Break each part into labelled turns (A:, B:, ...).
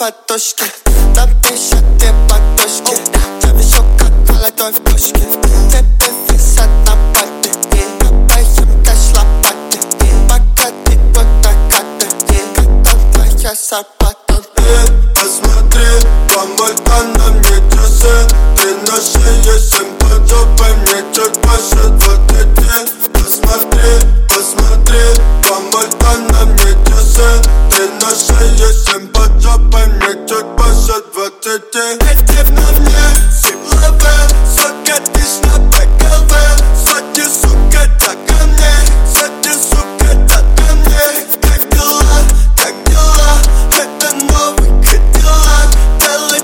A: ладошки. Напишет две подушки. Я вижу, как молодой в пушке. Тебе висят на пати. Копаем кэш лопаты. Покати вот накаты. Когда твоя зарплата.
B: Посмотри, помой-ка на мне часы. Ты на шее 7 под жопой, мне чуть больше 20. Посмотри, помой-ка на мне часы. Ты на шее 7 под жопой, мне чуть больше 20. Эти на мне силовые, сокатишь на БКВ. Сзади, сука, так ко мне, сзади, сука, так ко мне. Как дела, как дела, это новый Кадиллак. Делай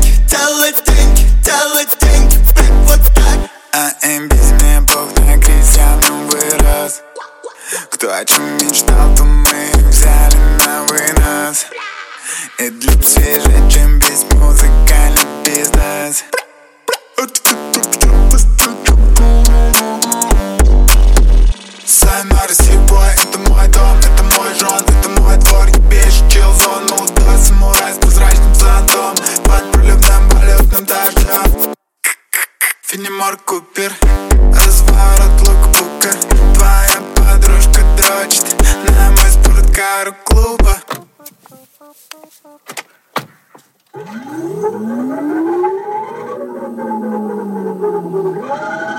B: деньги, блядь, вот так.
C: А им без меня бог на кризис, я в нем вырос. Кто о чем мечтал, то мы взяли на вынос. И для свежее, чем весь музыкальный бизнес. Сайнар Сибой, это мой дом, это мой жон, это мой двор. Ебешь, чилзон, молодой самурай с прозрачным зонтом. Под проливным валютным дождем. Фенимор Купер, разворот лукбука. Твоя подружка дрочит на мой спорткар у клуба.
D: Thank you.